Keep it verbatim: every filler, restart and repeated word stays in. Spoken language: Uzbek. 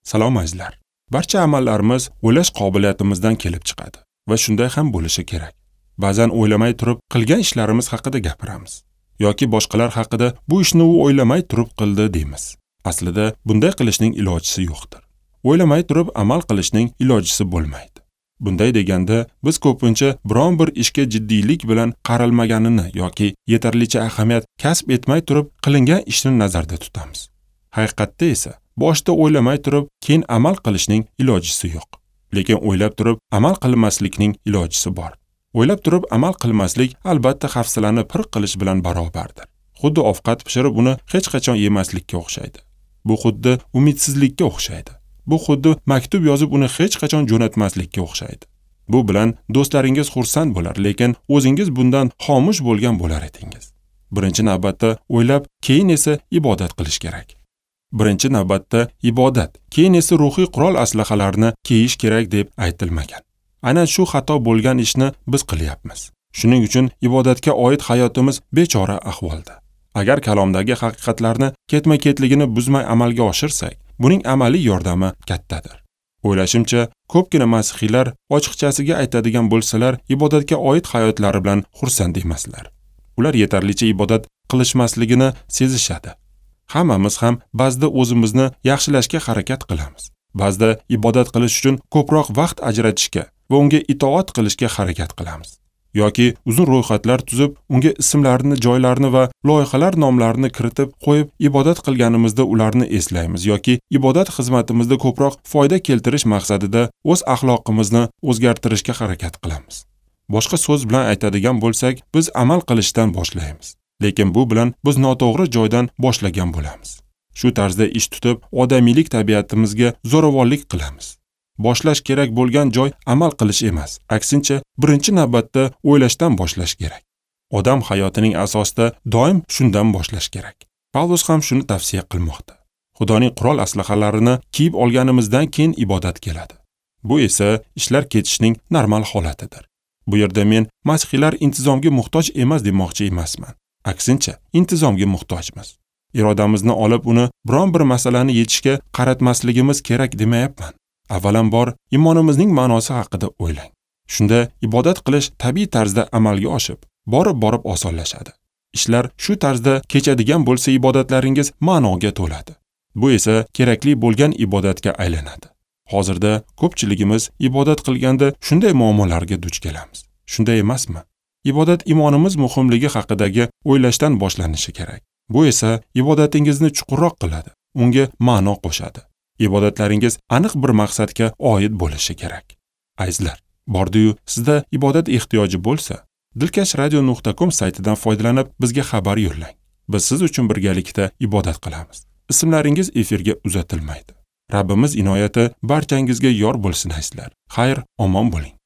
Salom azizlar. Barcha amallarimiz o'ylash qobiliyatimizdan kelib chiqadi va shunday ham bo'lishi kerak. Ba'zan o'ylamay turib qilgan ishlarimiz haqida gapiramiz yoki boshqalar haqida bu ishni u o'ylamay turib qildi deymiz. Aslida bunday qilishning ilojisi yo'qdir. O'ylamay turib amal qilishning ilojisi bo'lmaydi. Bunday deganda biz ko'pincha biron bir ishga jiddiylik bilan qaralmaganini yoki yetarlicha ahamiyat kasb etmay turib qilingan ishni nazarda tutamiz. Haqiqatda esa boshda o'ylamay turib keyin amal qilishning ilojisi yo'q. Lekin o'ylab turib amal qilmaslikning ilojisi bor. O'ylab turib amal qilmaslik albatta hafsalani pir qilish bilan barobardir. Xuddi ovqat pishirib uni hech qachon yemaslikka o'xshaydi. Bu xuddi umidsizlikka o'xshaydi. Bu xuddi maktub yozib uni hech qachon jo'natmaslikka o'xshaydi. Bu bilan do'stlaringiz xursand bo'lar, lekin o'zingiz bundan xomush bo'lgan bo'lar edingiz. Birinchi navbatda o'ylab, keyin esa ibodat qilish kerak. Birinchi navbatda ibodat, keyin esa ruhiy qurol aslahalarni kiyish kerak deb aytilmagan. Aynan shu xato bo'lgan ishni biz qilyapmiz. Shuning uchun ibodatga oid hayotimiz bechora ahvolda. Agar kalomdagi haqiqatlarni ketma-ketligini buzmay amalga oshirsak, buning amaliy yordami kattadir. O'ylashimcha, ko'pgina masihiylar ochiqchasiga aytadigan bo'lsalar, ibodatga oid hayotlari bilan xursand emaslar. Ular yetarlicha ibodat qilishmasligini sezishadi. Hammamiz ham ba'zida o'zimizni yaxshilashga harakat qilamiz. Ba'zida ibodat qilish uchun ko'proq vaqt ajratishga va unga itoat qilishga harakat qilamiz. Yoki uzun ro'yxatlar tuzib, unga ismlarini, joylarini va loyihalar nomlarini kiritib qo'yib, ibodat qilganimizda ularni eslaymiz yoki ibodat xizmatimizda ko'proq foyda keltirish maqsadida o'z axloqimizni o'zgartirishga harakat qilamiz. Boshqa so'z bilan aytadigan bo'lsak, biz amal qilishdan boshlaymiz. Lekin bu bilan biz noto'g'ri joydan boshlagan bo'lamiz. Shu tarzda ish tutib, odamiylik tabiatimizga zo'ravonlik qilamiz. Boshlash kerak bo'lgan joy amal qilish emas, aksincha birinchi navbatda o'ylashdan boshlash kerak. Odam hayotining asosida doim shundan boshlash kerak. Pavlus ham shuni tavsiya qilmoqda. Xudoning qurol aslahalarini kiyib olganimizdan keyin ibodat keladi. Bu esa ishlar ketishning normal holatidir. Bu yerda men masihiylar intizomga muhtoj emas demoqchi emasman. Aksincha, intizomga muhtojmiz. Irodamizni olib uni biron bir masalani yechishga qaratmasligimiz kerak demayapman. Avvalambor iymonimizning ma'nosi haqida o'ylang. Shunda ibodat qilish tabiiy tarzda amalga oshib, borib-borib osonlashadi. Ishlar shu tarzda kechadigan bo'lsa ibodatlaringiz ma'noga to'ladi. Bu esa kerakli bo'lgan ibodatga aylanadi. Hozirda ko'pchiligimiz ibodat qilganda shunday muammolarga duch kelamiz. Shunday emasmi? Ibodat iymonimiz muhimligi haqidagi o'ylashdan boshlanishi kerak. Bu esa ibodatingizni chuqurroq qiladi, unga ma'no qo'shadi. Ibodatlaringiz aniq bir maqsadga oid bo'lishi kerak. Azizlar, bordi-yu sizda ibodat ehtiyoji bo'lsa, dilkash radio nuqta com saytidan foydalanib bizga xabar yo'llang. Biz siz uchun birgalikda ibodat qilamiz. Ismlaringiz efirga uzatilmaydi. Rabbimiz inoyati barchangizga yor bo'lsin azizlar. Xayr, omon bo'ling.